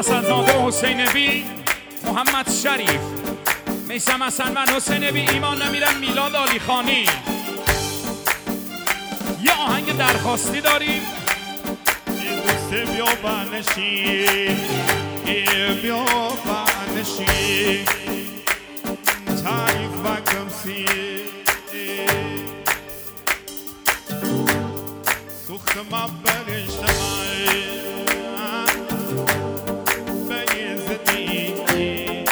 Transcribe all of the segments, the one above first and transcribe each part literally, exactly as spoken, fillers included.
حسنزاده و حسین بی، محمد شریف، میثم حسن و حسین بی، ایمان نمیرم، میلاد علی خانی. یه آهنگ درخواستی داریم. دوست بیا بنشی بیا بنشی تعریف و کمسی سوخت من برشت من به یه زدی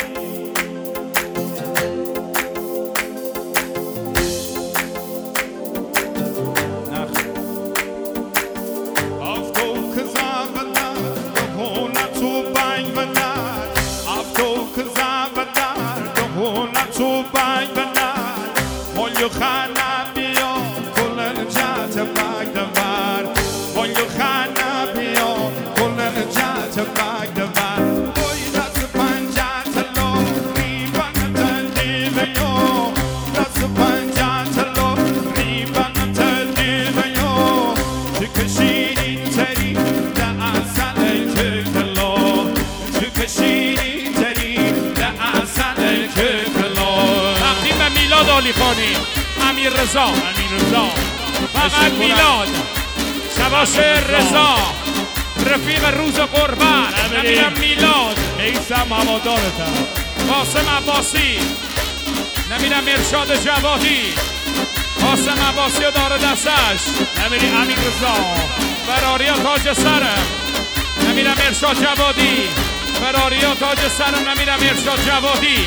تو بنگ بنر مالیو خانه بیا کلن جات بگ دور مالیو خانه بیا کلن جات بگ دور اوی دست پنجات لو ریبن تلدی بیو دست پنجات لو ریبن تلدی بیو تو کشیدی تری ده اصل کلو تو کشیدی تری ده اصل کلو میلاد علی خانی، امیر رضا، امیر رضا، فقط میلاد، شباش رضا، رفیق روز قربت، نمیرم میلاد، میثم هوادارتم، قاسم عباسی، نمیرم ارشاد جوادی، قاسم عباسی و داره دستش، نمیری امیر رضا، فراریا تاج سرم، نمیرم ارشاد جوادی، فراریا تاج سرم، نمیرم ارشاد جوادی.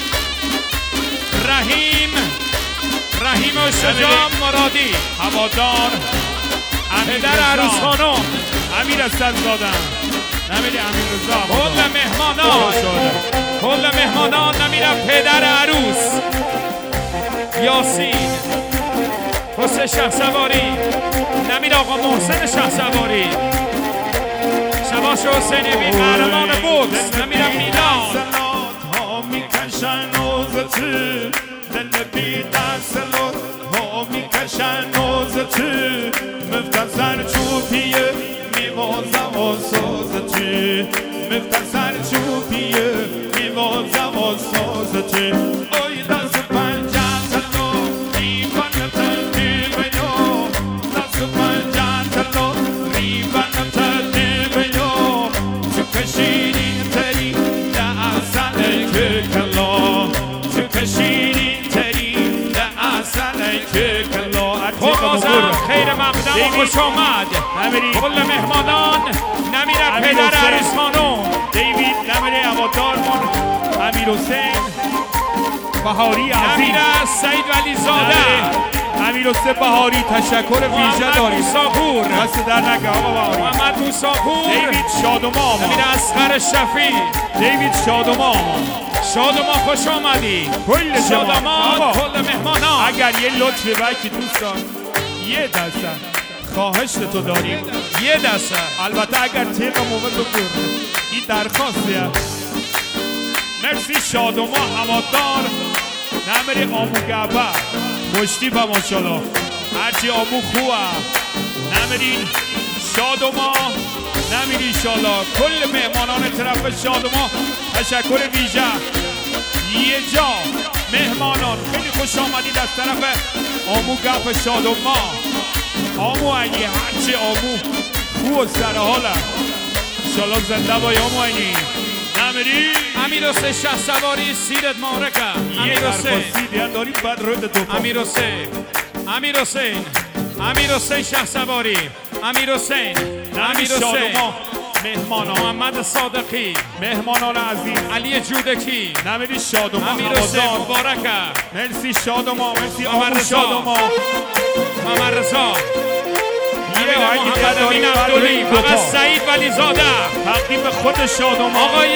رحیم رحیم و شجاع مرادی، هوادار پدر عروس خانم امیر حسن‌زاده، نمیری امیر رضا، کل مهمانان کل مهمانان، نمیرم پدر عروس یاسین حسین شهسواری، نمیر آقا محسن شهسواری، شباش حسین بی قهرمان بوکس، نمیرم میلاد ها میکشن نوزتی دل بی دستلات ها میکشن نوزتی مفتزر چوبیه میوازم و سازتی مفتزر چوبیه میوازم و سازتی اوی دست پنجت لو ریبن تلدی بیو دست پنجت لو ریبن تلدی بیو تو کشیدی تری ده اصل کلو تو کشیدی تری ده اصل کلو بازم خیر مقدم و خوش آمد کل مهمانان، نمیرم پدر عروس خانم دیوید، نمیره هوادارمون امیر حسین بهاری عزیز، نمیره سعید ولی زاده، امیر حسین بهاری تشکر ویژه داریم، موساپور دست در نگه آقا بهاری، محمد موساپور، دیوید شادوما، نمیره اسخر شفیع، دیوید شادوما، شادوما خوش آمدی کل شادوما کل مهمانان. اگر یه لطفی بکی دوستان یه دسته خواهش تو داریم، یه دسته البته اگر تیغ مومد رو برد این درخواستیه. مرسی شادوما هوادار، نمیری آمو گبه مشتی با ماشالله هرچی آمو خواه، نمیرین شادوما، نمیری شالا کل مهمانان طرف شادوما تشکر ویژه. یه جا مهمانان خیلی خوش آمدید از طرف آمو گپ شادوما، آمو علی هرچی آمو خوب سر حاله انشالله زنده بای آمو علی. نمیری امیر حسین شهسواری سیرت مبارکه. امیر حسین دیگر داریم بعد رد تو امیر حسین امیر حسین امیر حسین شهسواری، امیر حسین امیر حسین مهمانان محمد صادقی، مهمانان عزیز علی جودکی، نمیری شادوما امیر حسین مبارکه. مرسی شادوما، مرسی آمو آمو شادوما، محمد رضا، یه آهنگ محمد امین عبدالی، فقط سعید ولی زاده تقدیم خود شادوما آقای